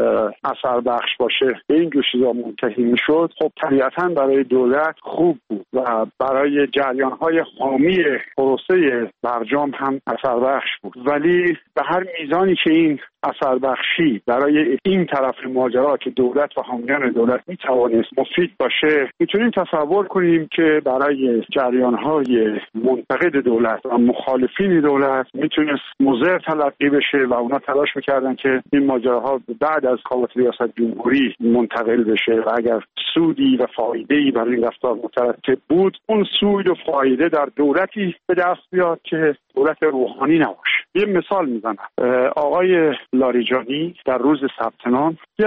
S9: اثر بخش باشه، به این جور چیزا منتهی میشد، خب طبیعتاً برای دولت خوب بود و برای جریان‌های حامی پروسه برجام هم اثر بخش بود. ولی به هر میزانی که این اثر بخشی برای این طرف ماجرا که دولت و حامیان دولت میتوانست مفید باشه، میتونیم تصور کنیم که برای جریان‌های منتقد دولت و مخالفین دولت میتونست مضر تلقی بشه و اونا تلاش میکردن که این ماجراها بعد از انتخابات ریاست جمهوری منتقل بشه و اگر سودی و فایده‌ای برای این رفتار مترتب بود، اون سود و فایده در دولتی به دست بیاد که دولت روحانی نباشه. یه مثال میزنم. آقای لاریجانی در روز ثبت نام یه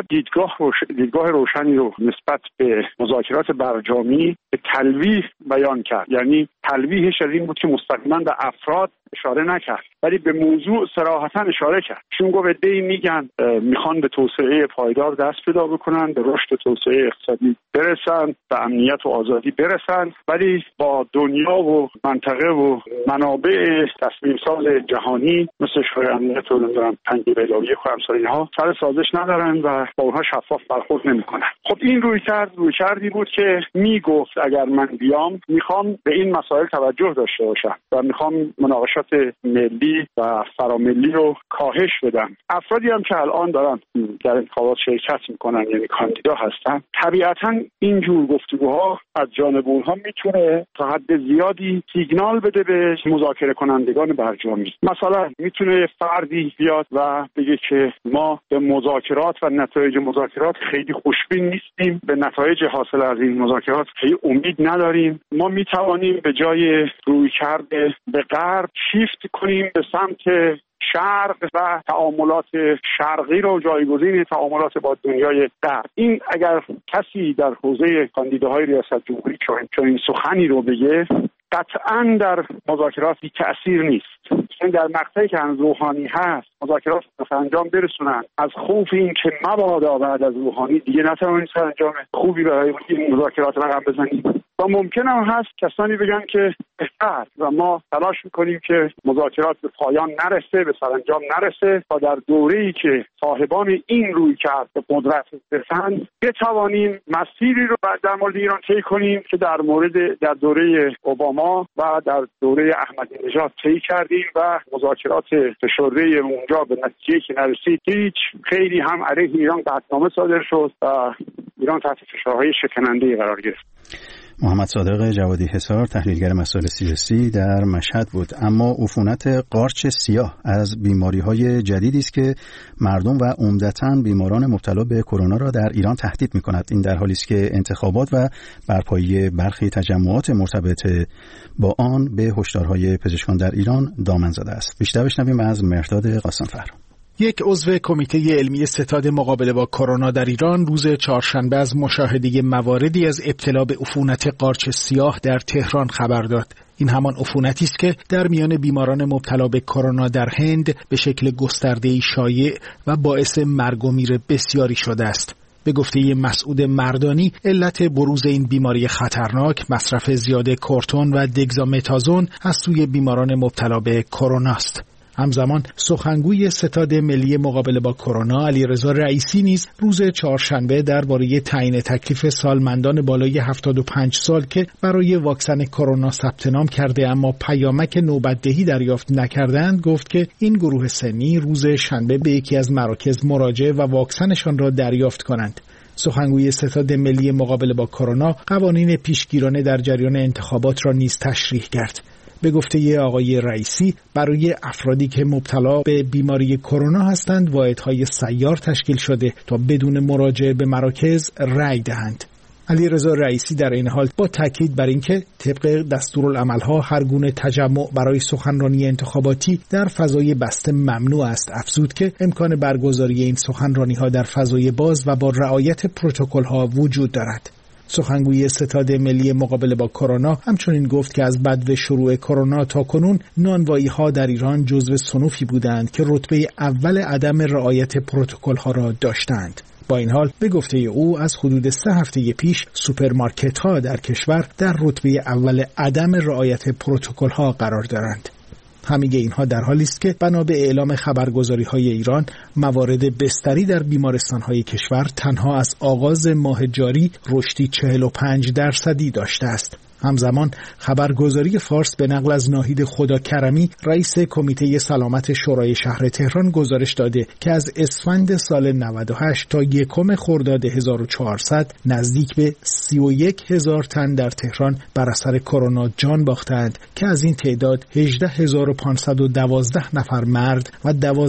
S9: دیدگاه روشنی رو نسبت به مذاکرات برجامی به تلویح بیان کرد. یعنی تلویحش این بود که مستقیما به افراد اشاره نکرد، ولی به موضوع صراحتا اشاره کرد. چون گفت عده‌ای میگن میخوان به توسعه پایدار دست پیدا بکنن، به رشد توسعه اقتصادی برسن، به امنیت و آزادی برسن، ولی با دنیا و منطقه و منابع تصمیم ساز جهانی مثل شورای امنیت و تنگی بیلاوی و همسر اینها سر سازش ندارن و با اونها شفاف برخورد نمیکنن. خب این رویکردی بود که میگفت اگر من بیام میخوام به این مسائل مسائل توجه داشته باشم و میخوام مناقشات ملی و فراملی رو کاهش بدم. افرادی هم که الان دارن در انتخابات شرکت میکنن، یعنی کاندیدا هستن، طبیعتاً این جور گفتگوها از جانب اونها میتونه تا حد زیادی سیگنال بده به مذاکره کنندگان برجامی. مثلا میتونه فردی بیاد و بگه که ما به مذاکرات و نتایج مذاکرات خیلی خوشبین نیستیم، به نتایج حاصل از این مذاکرات خیلی امید نداریم، ما میتوانیم به جای رویکرد به غرب شیفت کنیم به سمت شرق و تعاملات شرقی رو جایگزین تعاملات با دنیای غرب. این اگر کسی در حوزه کاندیداهای ریاست جمهوری چنین سخنی رو بگه، قطعاً در مذاکرات بی تأثیر نیست. چون در مقطعی که از روحانی هست مذاکرات به انجام برسونن، از خوف این که مبادا بعد از روحانی دیگه نتوانید انجام خوبی برای این مذاکرات رقم بزنید. و ممکن هم هست کسانی بگن که بهتر و ما تلاش میکنیم که مذاکرات به پایان نرسه، به سرانجام نرسه تا در دوره‌ای که صاحبان این رویکرد به قدرت رسند بتوانیم مسیری رو در مورد ایران طی کنیم که در دوره اوباما و در دوره احمدی نژاد طی کردیم و مذاکرات فشرده اونجا به نتیجه‌ای که نرسید هیچ، خیلی هم علیه ایران قطعنامه صادر شد و ایران تحت فشارهای شکننده‌ای قرار گرفت.
S1: محمد صادق جوادی حصار، تحلیلگر مسائل سیاسی، در مشهد بود. اما عفونت قارچ سیاه از بیماری‌های جدیدی است که مردم و عمدتاً بیماران مبتلا به کرونا را در ایران تهدید می‌کند. این در حالی است که انتخابات و برپایی برخی تجمعات مرتبط با آن به هشدارهای پزشکان در ایران دامن زده است. بیشتر بشنویم از مهرداد قاسم‌فر.
S2: یک عضو کمیته علمی ستاد مقابله با کرونا در ایران روز چهارشنبه از مشاهده مواردی از ابتلا به عفونت قارچ سیاه در تهران خبر داد. این همان عفونتی است که در میان بیماران مبتلا به کرونا در هند به شکل گسترده‌ای شایع و باعث مرگ و میر بسیاری شده است. به گفته مسعود مردانی، علت بروز این بیماری خطرناک مصرف زیاد کورتون و دگزامتازون از سوی بیماران مبتلا به کرونا است. همزمان سخنگوی ستاد ملی مقابله با کرونا علیرضا رئیسی نیز روز چهارشنبه درباره تعیین تکلیف سالمندان بالای 75 سال که برای واکسن کرونا ثبت نام کرده اما پیامک نوبت‌دهی دریافت نکردند گفت که این گروه سنی روز شنبه به یکی از مراکز مراجعه و واکسنشان را دریافت کنند. سخنگوی ستاد ملی مقابله با کرونا قوانین پیشگیرانه در جریان انتخابات را نیز تشریح کرد. به گفته آقای رئیسی، برای افرادی که مبتلا به بیماری کرونا هستند واحدهای سیار تشکیل شده تا بدون مراجعه به مراکز رأی دهند. علیرضا رئیسی در این حال با تاکید بر اینکه طبق دستورالعمل‌ها هر گونه تجمع برای سخنرانی انتخاباتی در فضای بسته ممنوع است، افزود که امکان برگزاری این سخنرانی‌ها در فضای باز و با رعایت پروتکل‌ها وجود دارد. سخنگوی ستاد ملی مقابله با کرونا همچنین گفت که از بدو شروع کرونا تا کنون نانوایی‌ها در ایران جزو صنوفی بودند که رتبه اول عدم رعایت پروتکل‌ها را داشتند. با این حال به گفته او از حدود 3 هفته پیش سوپرمارکت‌ها در کشور در رتبه اول عدم رعایت پروتکل‌ها قرار دارند. همه اینها در حالی است که بنا به اعلام خبرگزاری‌های ایران موارد بستری در بیمارستان‌های کشور تنها از آغاز ماه جاری رشدی 45% داشته است. همزمان خبرگزاری فارس به نقل از ناهید خداکرمی رئیس کمیته سلامت شورای شهر تهران گزارش داده که از اسفند سال 98 تا 1 خرداد 1400 نزدیک به 31,000 تن در تهران بر اثر کرونا جان باختند که از این تعداد 18,512 نفر مرد و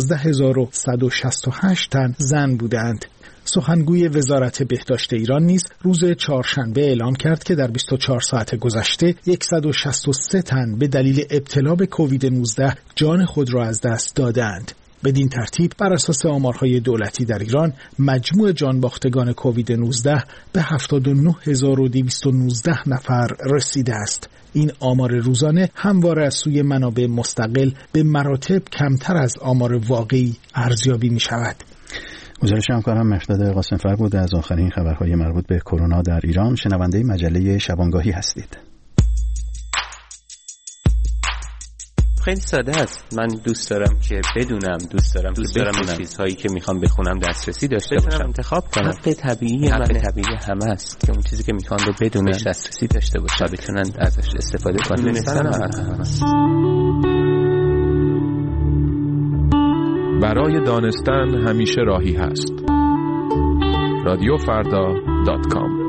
S2: 12,168 تن زن بودند. سخنگوی وزارت بهداشت ایران نیز روز چهارشنبه اعلام کرد که در 24 ساعت گذشته 163 تن به دلیل ابتلا به کووید 19 جان خود را از دست دادند. بدین ترتیب بر اساس آمارهای دولتی در ایران مجموع جانباختگان کووید 19 به 79,219 نفر رسیده است. این آمار روزانه همواره از سوی منابع مستقل به مراتب کمتر از آمار واقعی ارزیابی می شود.
S1: گزارش همکارم مهرداد قاسم‌فر بود. از آخرین خبرهای مربوط به کرونا در ایران شنونده مجله شبانگاهی هستید.
S10: خیلی ساده است. من دوست دارم که بدونم، دوست دارم به چیزهایی که میخوام بخونم دسترسی داشته باشم، انتخاب کنم. حق طبیعی همه است که اون چیزی که میخوان رو بدونن، دسترسی داشته باشن، بتونن ازش استفاده کنن.
S11: برای دانستن همیشه راهی هست. رادیوفردا.com.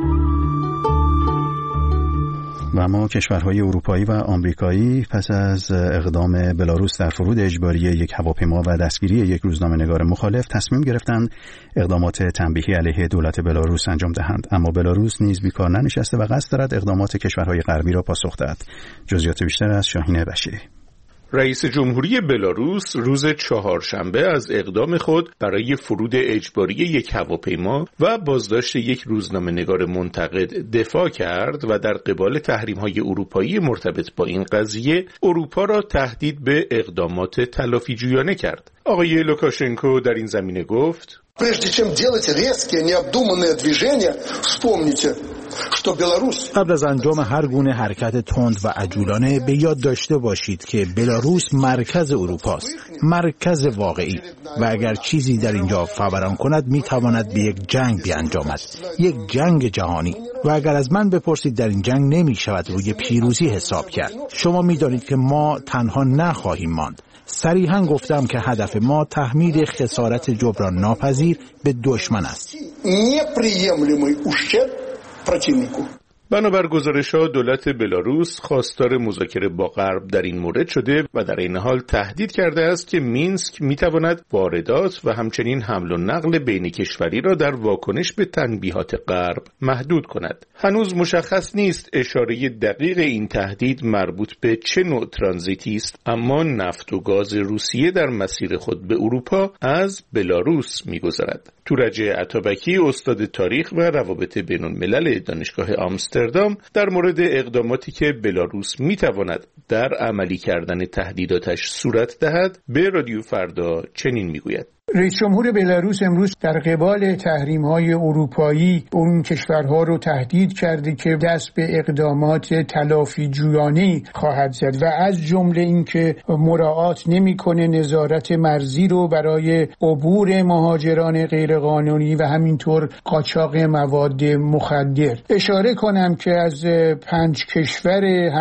S1: و اما کشورهای اروپایی و آمریکایی پس از اقدام بلاروس در فرود اجباری یک هواپیما و دستگیری یک روزنامه‌نگار مخالف تصمیم گرفتند اقدامات تنبیهی علیه دولت بلاروس انجام دهند. اما بلاروس نیز بیکار ننشسته و قصد دارد اقدامات کشورهای غربی را پاسخ دهد. جزئیات بیشتر از شاهین بشیری.
S12: رئیس جمهوری بلاروس روز چهارشنبه از اقدام خود برای فرود اجباری یک هواپیما و بازداشت یک روزنامه‌نگار منتقد دفاع کرد و در قبال تحریم‌های اروپایی مرتبط با این قضیه اروپا را تهدید به اقدامات تلافی‌جویانه کرد. آقای لوکاشنکو در این زمینه گفت:
S13: Прежде чем делать резкие, необдуманные движения, вспомните, что Беларусь.
S14: قبل از انجام هر گونه حرکت تند و عجولانه به یاد داشته باشید که بلاروس مرکز اروپاست، مرکز واقعی، و اگر چیزی در اینجا فوران کند میتواند به یک جنگ بیانجامد، یک جنگ جهانی. و اگر از من بپرسید در این جنگ نمیشود روی پیروزی حساب کرد. شما میدانید که ما تنها نخواهیم ماند. صریحاً گفتم که هدف ما تحمیل خسارت جبران ناپذیر به دشمن است.
S12: بنابر گزارش‌ها دولت بلاروس خواستار مذاکره با غرب در این مورد شده و در این حال تهدید کرده است که مینسک می‌تواند واردات و همچنین حمل و نقل بین کشوری را در واکنش به تنبیهات غرب محدود کند. هنوز مشخص نیست اشاره دقیق این تهدید مربوط به چه نوع ترانزیتی است، اما نفت و گاز روسیه در مسیر خود به اروپا از بلاروس می‌گذرد. تورج عطابکی، استاد تاریخ و روابط بین‌الملل دانشگاه آمستردام، در مورد اقداماتی که بلاروس میتواند در عملی کردن تهدیداتش صورت دهد به رادیو فردا چنین میگوید:
S15: رئیس جمهور بلاروس امروز در قبال تحریم‌های اروپایی اون کشورها رو تهدید کرده که دست به اقدامات تلافی جویانه‌ای خواهد زد و از جمله اینکه مراعات نمی‌کنه نظارت مرزی رو برای عبور مهاجران غیرقانونی و همینطور قاچاق مواد مخدر. اشاره کنم که از 5 کشور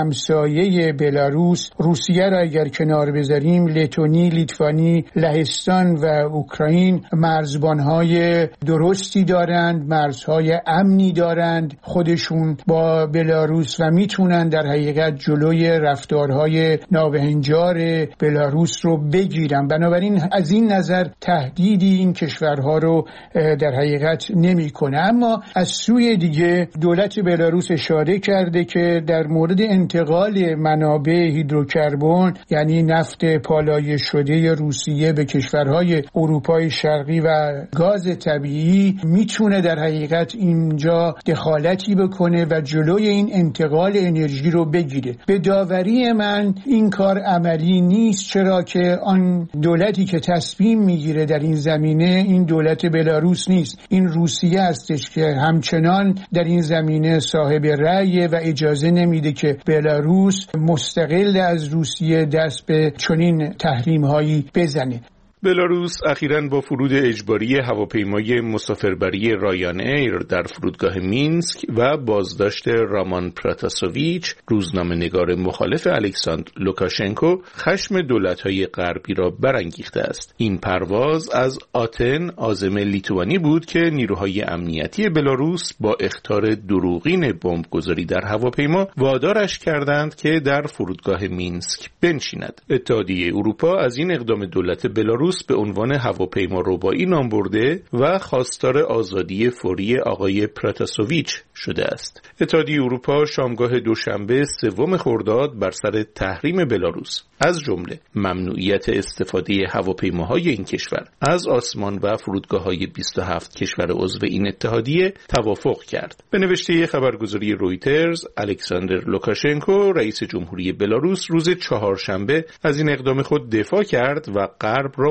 S15: همسایه بلاروس، روسیه را اگر کنار بذاریم، لتونی، لیتوانی، لهستان و اوکراین مرزبانهای درستی دارند، مرزهای امنی دارند خودشون با بلاروس و میتونن در حقیقت جلوی رفتارهای نابهنجار بلاروس رو بگیرن. بنابراین از این نظر تهدیدی این کشورها رو در حقیقت نمیکنه. اما از سوی دیگه دولت بلاروس اشاره کرده که در مورد انتقال منابع هیدروکربن، یعنی نفت پالایش شده روسیه به کشورهای اروپای شرقی و گاز طبیعی، میتونه در حقیقت اینجا دخالتی بکنه و جلوی این انتقال انرژی رو بگیره. به داوری من این کار عملی نیست، چرا که آن دولتی که تصمیم میگیره در این زمینه این دولت بلاروس نیست، این روسیه هستش که همچنان در این زمینه صاحب رأی و اجازه نمیده که بلاروس مستقل از روسیه دست به چنین تحریم‌هایی بزنه.
S12: بلاروس اخیراً با فرود اجباری هواپیمای مسافربری رایان ایر در فرودگاه مینسک و بازداشت رامان پراتاسوویچ، روزنامه‌نگار مخالف الکساندر لوکاشنکو، خشم دولت‌های غربی را برانگیخته است. این پرواز از آتن عازم لیتوانی بود که نیروهای امنیتی بلاروس با اخطار دروغین بمبگذاری در هواپیما وادارش کردند که در فرودگاه مینسک بنشیند. اتحادیه اروپا از این اقدام دولت بلاروس به عنوان هواپیما ربایی نام برده و خواستار آزادی فوری آقای پراتاسوویچ شده است. اتحادیه اروپا شامگاه دوشنبه 3 خرداد بر سر تحریم بلاروس، از جمله ممنوعیت استفاده هواپیماهای این کشور از آسمان و فرودگاه‌های 27 کشور عضو این اتحادیه توافق کرد. به نوشته خبرگزاری رویترز، الکساندر لوکاشنکو، رئیس جمهوری بلاروس، روز چهارشنبه از این اقدام خود دفاع کرد و غرب را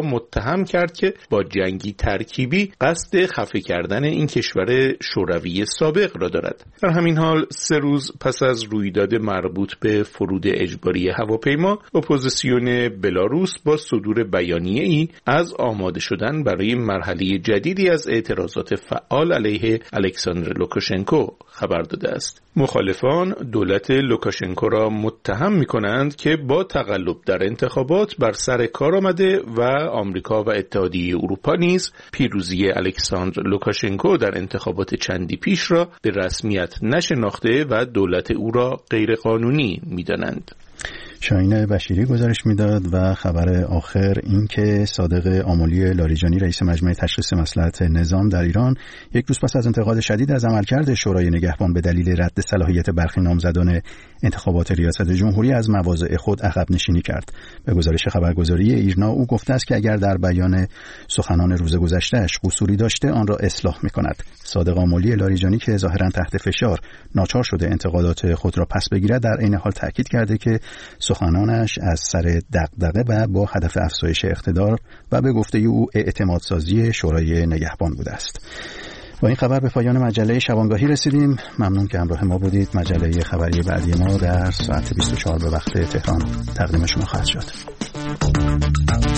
S12: متهم کرد که با جنگی ترکیبی قصد خفه کردن این کشور شوروی سابق را دارد. در همین حال 3 روز پس از رویداد مربوط به فرود اجباری هواپیما، اپوزیسیون بلاروس با صدور بیانیه‌ای از آماده شدن برای مرحله جدیدی از اعتراضات فعال علیه الکساندر لوکاشنکو خبر داده است. مخالفان دولت لوکاشنکو را متهم می‌کنند که با تقلب در انتخابات بر سر کار آمده و آمریکا و اتحادیه اروپا نیز پیروزی الکساندر لوکاشنکو در انتخابات چندی پیش را به رسمیت نشناخته و دولت او را غیرقانونی می‌دانند.
S1: شاهین بشیری گزارش میداد و خبر آخر این که صادق آملی لاریجانی رئیس مجمع تشخیص مصلحت نظام در ایران یک روز پس از انتقاد شدید از عملکرد شورای نگهبان به دلیل رد صلاحیت برخی نامزدان انتخابات ریاست جمهوری از مواضع خود عقب نشینی کرد. به گزارش خبرگزاری ایرنا او گفته است که اگر در بیان سخنان روز گذشته‌اش قصوری داشته آن را اصلاح می‌کند. صادق آملی لاریجانی که ظاهراً تحت فشار ناچار شده انتقادات خود را پس بگیرد، در عین حال تاکید کرده که سخنانش از سر دغدغه و با هدف افزایش اقتدار و به گفته او اعتمادسازی شورای نگهبان بوده است. با این خبر به پایان مجله شبانگاهی رسیدیم. ممنون که همراه ما بودید. مجله خبری بعدی ما در ساعت 24 به وقت تهران تقدیم شما خواهد شد.